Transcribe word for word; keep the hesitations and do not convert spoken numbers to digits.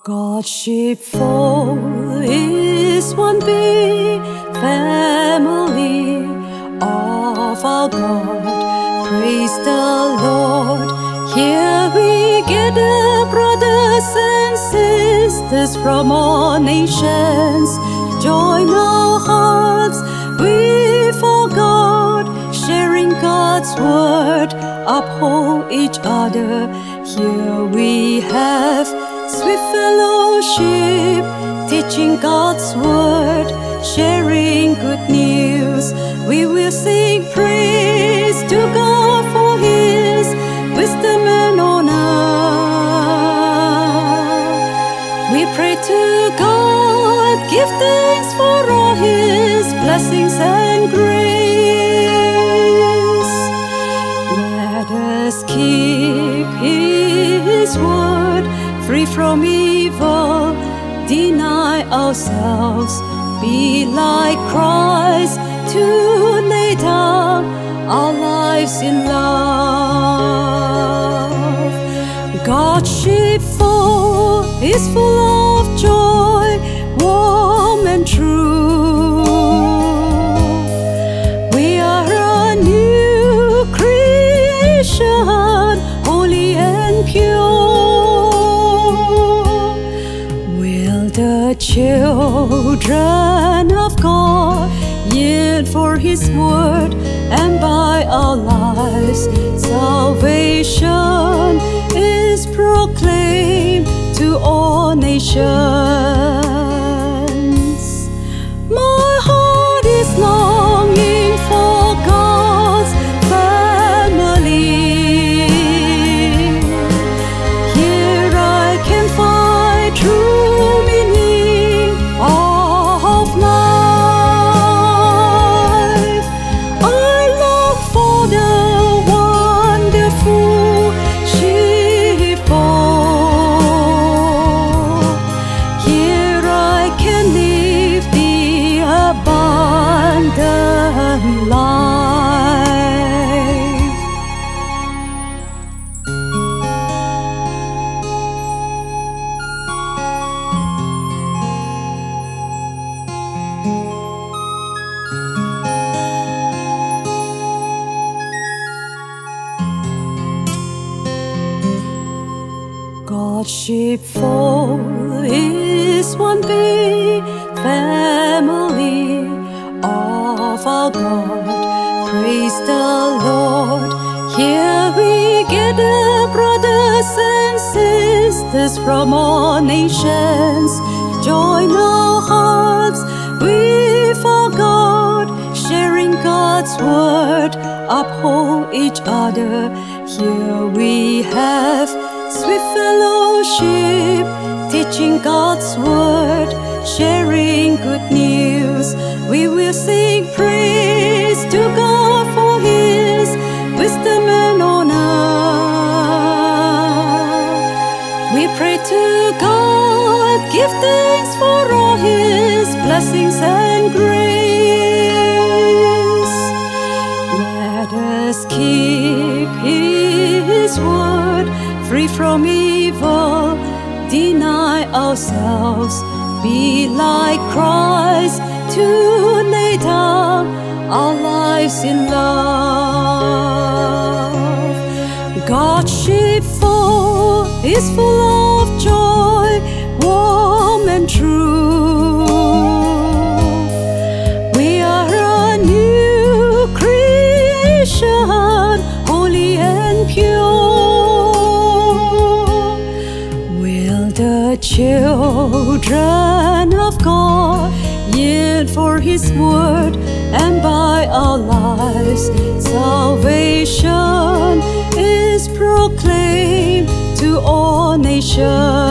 God's sheepfold is one big family of our God. Praise the Lord. Here we gather, brothers and sisters from all nations. Join our hearts with our God, sharing God's word, uphold each other. Here we have sweet fellowship, teaching God's word, sharing good news. We will sing praise to God for His wisdom and honor. We pray to God, give thanks for all His blessings and grace. Let us keep His word, free from evil, deny ourselves, be like Christ, to lay down our lives in love. God's sheepfold is full of joy, warm and true. We are a new creation, holy and pure. The children of God yield for His word, and by our lives salvation is proclaimed to all nations. My heart is longing for God's family. Here I can find true life. God's sheepfold is one big family of our God. Praise the Lord. Here we gather, brothers and sisters from all nations. Join our hearts with our God, sharing God's word, uphold each other. Here we have sweet fellowship, teaching God's word, sharing good news. We will sing praise to God for His wisdom and honor. We pray to God, give thanks for all His blessings and grace. Let us keep His word, free from evil, deny ourselves, be like Christ, to lay down our lives in love. God's sheepfold is full of joy, warm and true. We are a new creation, holy and pure. Will the children of God yield for His word, and by our lives salvation is proclaimed to all nations.